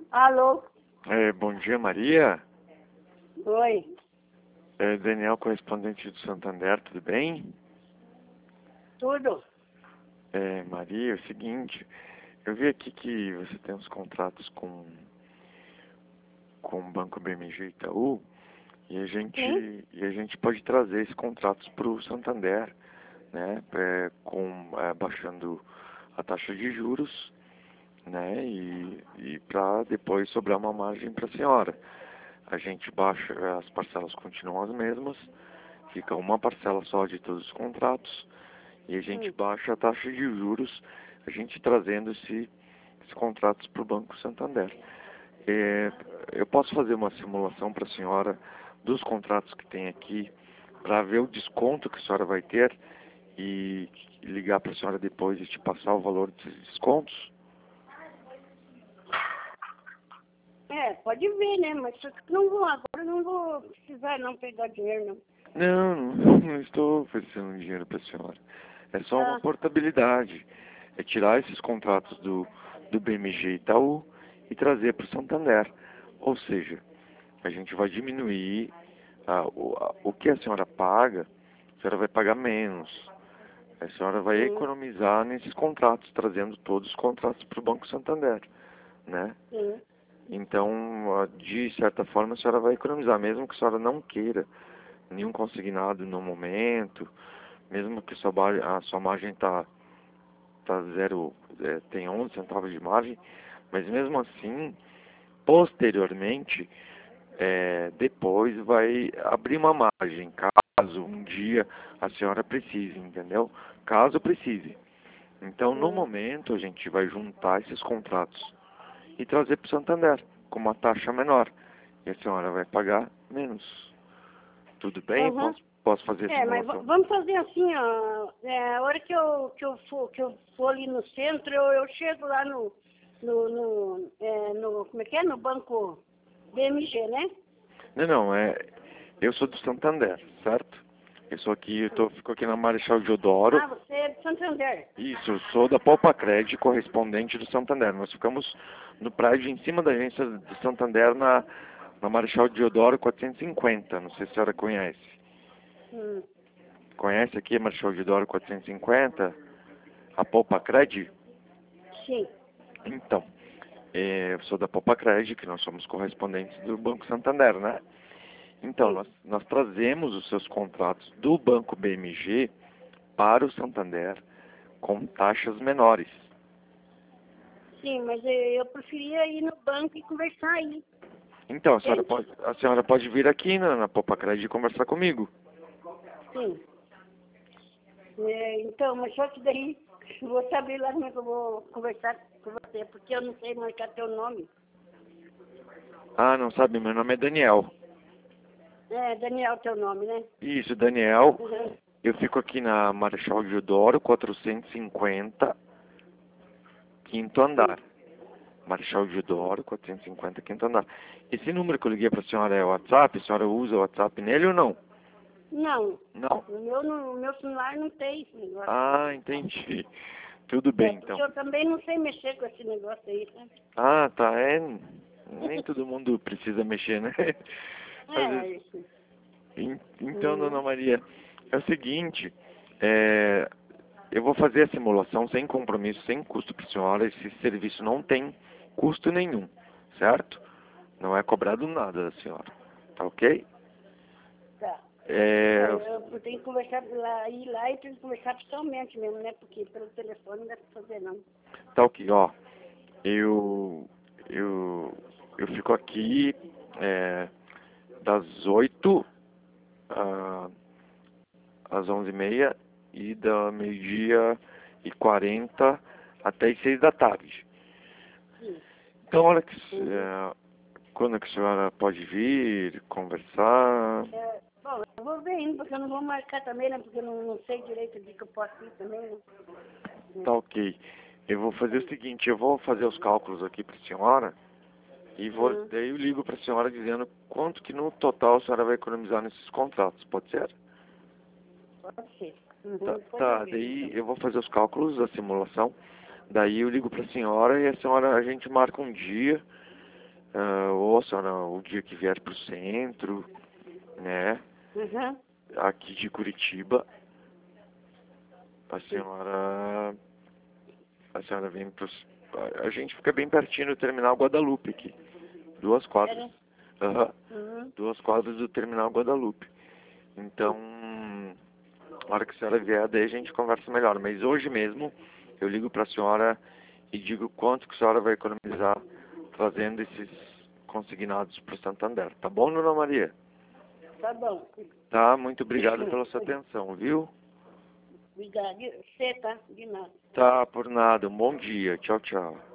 Alô? Bom dia, Maria. Oi. Daniel, correspondente do Santander, tudo bem? Tudo? Maria, é o seguinte, eu vi aqui que você tem uns contratos com o Banco BMG e Itaú e a Sim. gente pode trazer esses contratos para o Santander, né? Baixando a taxa de juros, né? E para depois sobrar uma margem para a senhora. A gente baixa, as parcelas continuam as mesmas, fica uma parcela só de todos os contratos e a gente baixa a taxa de juros, a gente trazendo esses contratos para o Banco Santander. Eu posso fazer uma simulação para a senhora dos contratos que tem aqui, para ver o desconto que a senhora vai ter e ligar para a senhora depois e te passar o valor desses descontos? Pode ver, né? Mas só que não vou agora, não vou precisar não pegar dinheiro, não. Não estou oferecendo dinheiro para a senhora. É só uma portabilidade. É tirar esses contratos do BMG Itaú e trazer para o Santander. Ou seja, a gente vai diminuir o que a senhora paga, a senhora vai pagar menos. A senhora vai economizar nesses contratos, trazendo todos os contratos para o Banco Santander, né? Sim. Então, de certa forma, a senhora vai economizar, mesmo que a senhora não queira nenhum consignado no momento, mesmo que a sua margem tá zero, tem 11 centavos de margem, mas mesmo assim, posteriormente, depois vai abrir uma margem, caso um dia a senhora precise, entendeu? Caso precise. Então, no momento, a gente vai juntar esses contratos e trazer para o Santander com uma taxa menor. E a senhora vai pagar menos. Tudo bem? Posso fazer essa Mas simulação? vamos fazer assim, ó. A hora que eu for ali no centro, eu chego lá no como é que é? No banco BMG, né? Não, eu sou do Santander, certo? Eu sou aqui, fico aqui na Marechal Deodoro. Ah, você é de Santander. Isso, eu sou da Poupa-Cred, correspondente do Santander. Nós ficamos no prédio em cima da agência do Santander na Marechal Deodoro 450. Não sei se a senhora conhece. Conhece aqui a Marechal Deodoro 450? A Poupa-Cred? Sim. Então, eu sou da Poupa-Cred, que nós somos correspondentes do Banco Santander, né? Então, nós trazemos os seus contratos do Banco BMG para o Santander com taxas menores. Sim, mas eu preferia ir no banco e conversar aí. Então, a senhora pode vir aqui na Poupa-Cred e conversar comigo. Sim. Então, mas só que daí eu vou saber lá como é que eu vou conversar com você, porque eu não sei marcar teu nome. Ah, não sabe? Meu nome é Daniel. Daniel teu nome, né? Isso, Daniel. Eu fico aqui na Marechal Deodoro 450, quinto andar. Marechal Deodoro 450, quinto andar. Esse número que eu liguei para a senhora é o WhatsApp? A senhora usa o WhatsApp nele ou não? Não. Não? No meu celular não tem esse negócio. Ah, entendi. Tudo bem, então. Porque eu também não sei mexer com esse negócio aí, né? Ah, tá. Nem todo mundo precisa mexer, né? Então, dona Maria, é o seguinte, eu vou fazer a simulação sem compromisso, sem custo para a senhora. Esse serviço não tem custo nenhum, certo? Não é cobrado nada da senhora, tá ok? Tá. Eu tenho que conversar ir lá e tenho que conversar pessoalmente mesmo, né? Porque pelo telefone não dá pra fazer, não. Tá ok, ó. Eu fico aqui das 8 às 11h30 e da meio-dia e 40 até as 6 da tarde. Então, quando é que a senhora pode vir, conversar? Bom, eu vou ver ainda, porque eu não vou marcar também, né? Porque eu não sei direito o dia que eu posso ir também, né? Tá ok. Eu vou fazer o seguinte, eu vou fazer os cálculos aqui para a senhora e daí eu ligo para a senhora dizendo quanto que no total a senhora vai economizar nesses contratos, pode ser? Pode ser. Tá, daí eu vou fazer os cálculos, a simulação, daí eu ligo para a senhora e a gente marca um dia ou a senhora, o dia que vier para o centro, né? Uhum. Aqui de Curitiba, a senhora vem a gente fica bem pertinho do terminal Guadalupe aqui. 2 quadras. Uhum. 2 quadras do terminal Guadalupe. Então, na hora que a senhora vier, daí a gente conversa melhor. Mas hoje mesmo, eu ligo para a senhora e digo quanto que a senhora vai economizar fazendo esses consignados para o Santander. Tá bom, dona Maria? Tá bom. Tá, muito obrigado pela sua atenção, viu? Obrigada. Você, tá? De nada. Tá, por nada. Um bom dia. Tchau, tchau.